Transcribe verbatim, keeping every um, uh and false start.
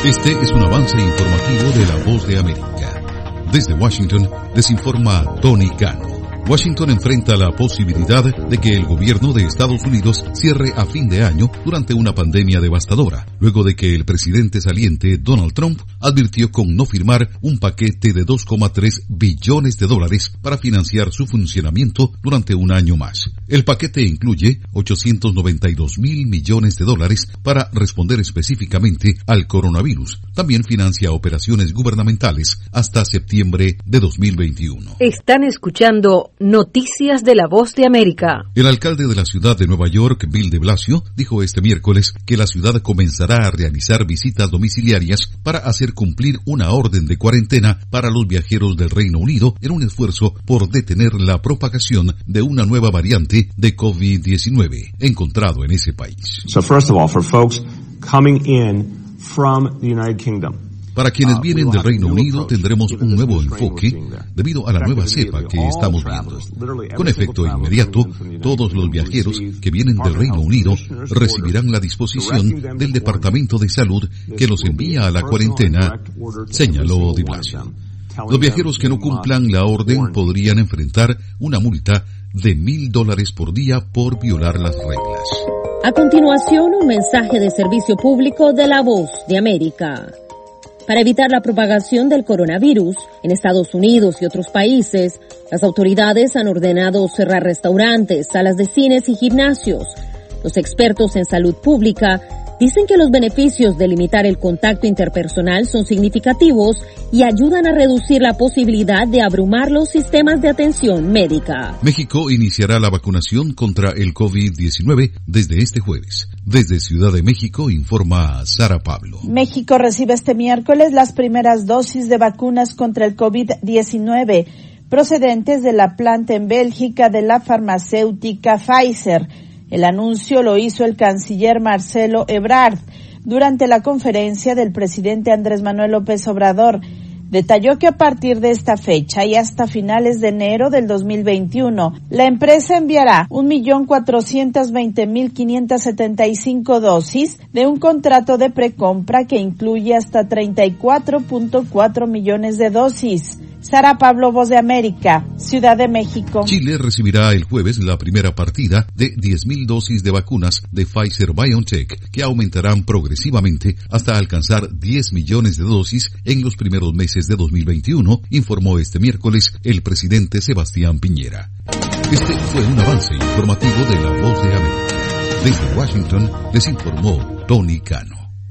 Este es un avance informativo de La Voz de América. Desde Washington, les informa Tony Cano. Washington enfrenta la posibilidad de que el gobierno de Estados Unidos cierre a fin de año durante una pandemia devastadora, luego de que el presidente saliente Donald Trump advirtió con no firmar un paquete de dos coma tres billones de dólares para financiar su funcionamiento durante un año más. El paquete incluye ochocientos noventa y dos mil millones de dólares para responder específicamente al coronavirus. También financia operaciones gubernamentales hasta septiembre de dos mil veintiuno. Están escuchando Noticias de la Voz de América. El alcalde de la ciudad de Nueva York, Bill de Blasio, dijo este miércoles que la ciudad comenzará a realizar visitas domiciliarias para hacer cumplir una orden de cuarentena para los viajeros del Reino Unido en un esfuerzo por detener la propagación de una nueva variante de COVID diecinueve encontrado en ese país. So first of all, for folks coming in from the United Kingdom, Para quienes vienen del Reino Unido tendremos un nuevo enfoque debido a la nueva cepa que estamos viendo. Con efecto inmediato, todos los viajeros que vienen del Reino Unido recibirán la disposición del Departamento de Salud que los envía a la cuarentena, señaló de Blasio. Los viajeros que no cumplan la orden podrían enfrentar una multa de mil dólares por día por violar las reglas. A continuación, un mensaje de servicio público de La Voz de América. Para evitar la propagación del coronavirus en Estados Unidos y otros países, las autoridades han ordenado cerrar restaurantes, salas de cines y gimnasios. Los expertos en salud pública dicen que los beneficios de limitar el contacto interpersonal son significativos y ayudan a reducir la posibilidad de abrumar los sistemas de atención médica. México iniciará la vacunación contra el COVID diecinueve desde este jueves. Desde Ciudad de México informa Sara Pablo. México recibe este miércoles las primeras dosis de vacunas contra el COVID diecinueve procedentes de la planta en Bélgica de la farmacéutica Pfizer. El anuncio lo hizo el canciller Marcelo Ebrard durante la conferencia del presidente Andrés Manuel López Obrador. Detalló que a partir de esta fecha y hasta finales de enero del dos mil veintiuno, la empresa enviará un millón cuatrocientos veinte mil quinientas setenta y cinco dosis de un contrato de precompra que incluye hasta treinta y cuatro punto cuatro millones de dosis. Sara Pablo, Voz de América, Ciudad de México. Chile recibirá el jueves la primera partida de diez mil dosis de vacunas de Pfizer-BioNTech, que aumentarán progresivamente hasta alcanzar diez millones de dosis en los primeros meses de dos mil veintiuno, informó este miércoles el presidente Sebastián Piñera. Este fue un avance informativo de La Voz de América. Desde Washington les informó Tony Cano.